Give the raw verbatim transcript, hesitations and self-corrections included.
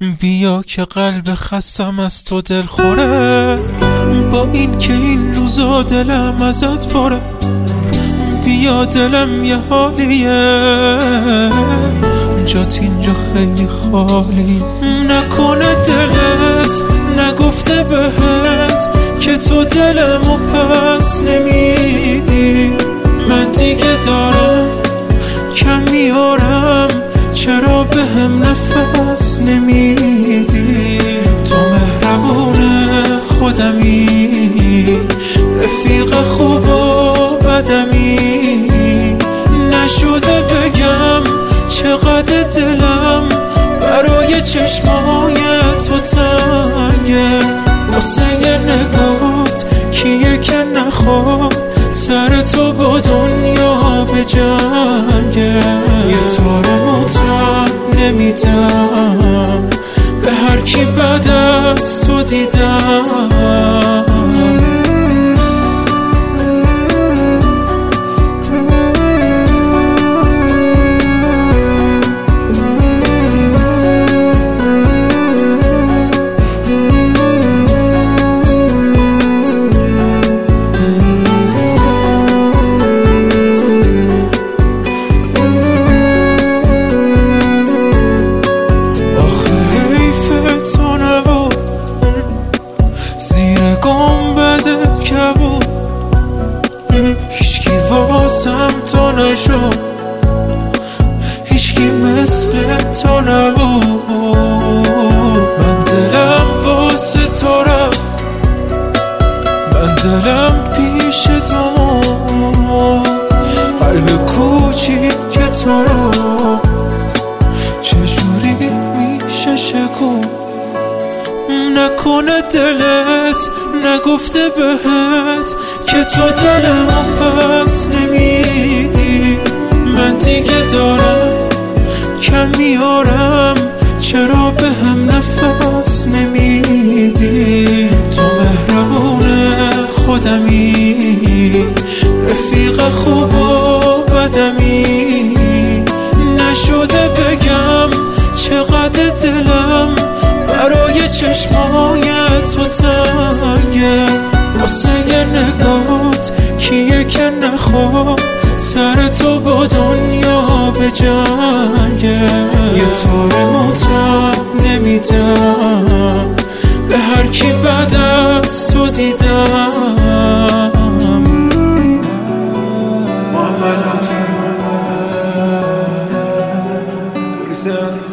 بیا که قلب خستم از تو دل خوره، با این که این روزا دلم ازت پره. بیا دلم یه حالیه، جات اینجا خیلی خالی. نکنه دلت نگفته بهت که تو دلمو پس نمیدی. من دیگه دارم کم میارم، چرا به هم نفس نمیدی؟ تو مهربون خودمی، رفیق خوب و بدمی. نشده بگم چقدر دلم برای چشمای تو تنگه. واسه یه نگات کیه که نخواد سر تو با دنیا به جنگه. یه تار موتر نمیدم به هر کی بعد از تو دیدم. هیچکی واسم تو نشد، هیچکی مثل تو نبود. من دلم واسه تو رفت، من دلم پیش تو، قلب کوچیک تو رو چجوری میشه شکون؟ نکنه دلت نگفته بهت که تو دلمو پس نمیدی. من دیگه دارم کم میارم، چرا به هم نفس نمیدی؟ تو مهربون خودمی، رفیق خوب و بدمی. نشده بگم چقدر دلم برای چشمای تو تنگه. واسه یه نگات کیه که نخواد سر تو با دنیا به جنگه. یه تار موتر نمیدم به هر کی بعد از تو دیدم. محمد لطفی